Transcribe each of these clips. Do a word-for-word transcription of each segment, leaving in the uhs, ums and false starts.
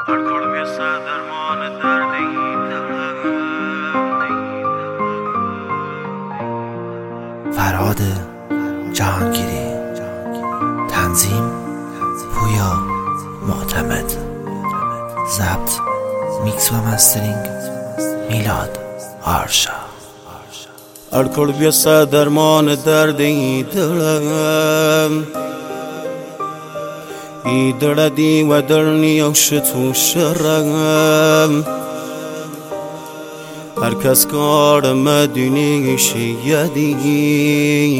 هر کار میسه درمان درد این فرهاد جهانگیری، تنظیم پویا معتمد، ضبط میکس و مسترینگ میلاد آرشا. هر کار میسه درمان درد این دلم ای دردی و درنی و شتو شرم هر کس کار مدونی شیدی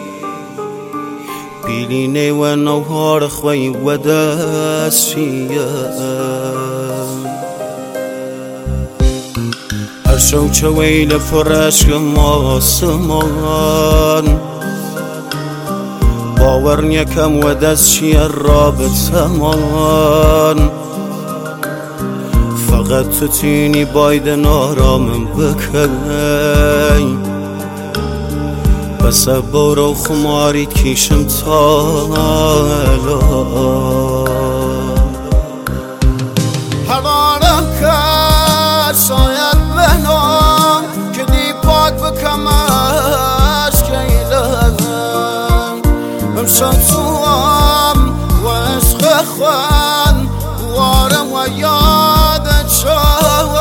بیلینه و نوهار خوی و دست شیم هر شو چویل فرشک ماسمان باور نیکم و دست چی رابطه من فقط تو تینی باید نارامم بکنی بس برو خماری کشم تا حوالم کرد شاید بنام که دی پاک بکمش که ایلم امشان توام و عشق خوان وارم و یادت شوم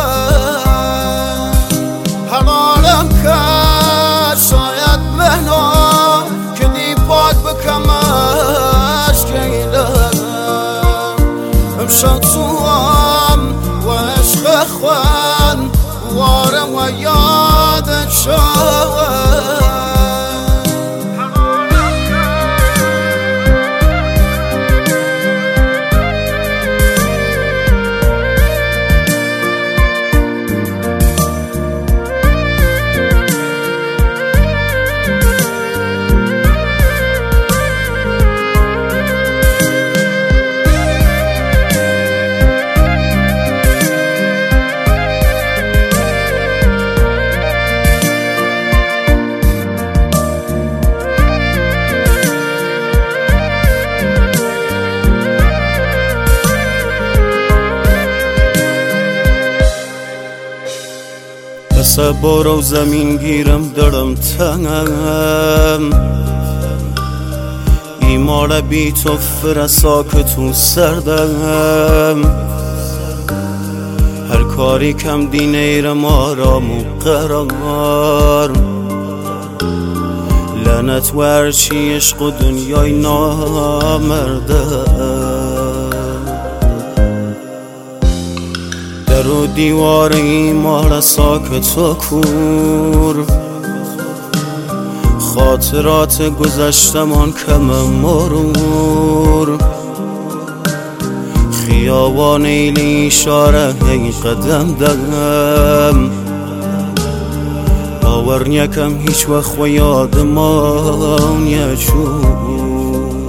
حوالم کرد شاید بنام که دی پاک بکمش که ایلم امشان توام و عشق خوان وارم و یادت شوم بس برو زمین گیرم درم تنم ایمار بی تو فرسا که تو سردم هر کاری کم دینیرم آرام و قرار لعنت ورچی عشق و دنیای نامردم در و دیوار ایمار ساکت و کور خاطرات گذشتمان کم مرور خیابان ایلی اشاره هی قدم دم باور نیکم هیچ وقت و یادمان یجور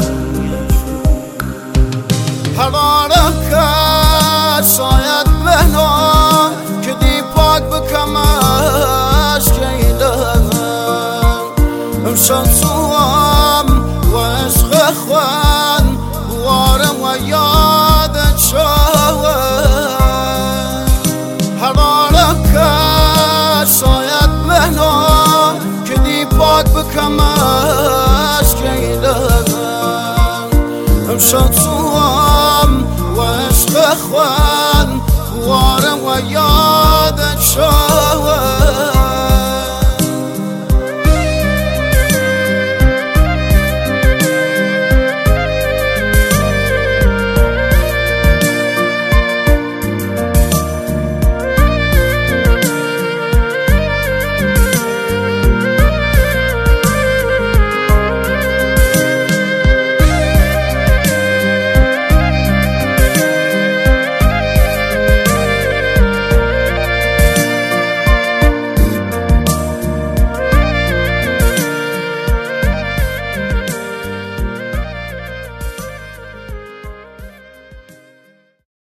حوالم کرد شاید بنام که دی پاک بکمش که ایلم امشان توام و عشق خوان وارم و یادت شوم حوالم کرد شاید بنام که دی پاک بکمش که ایلم امشان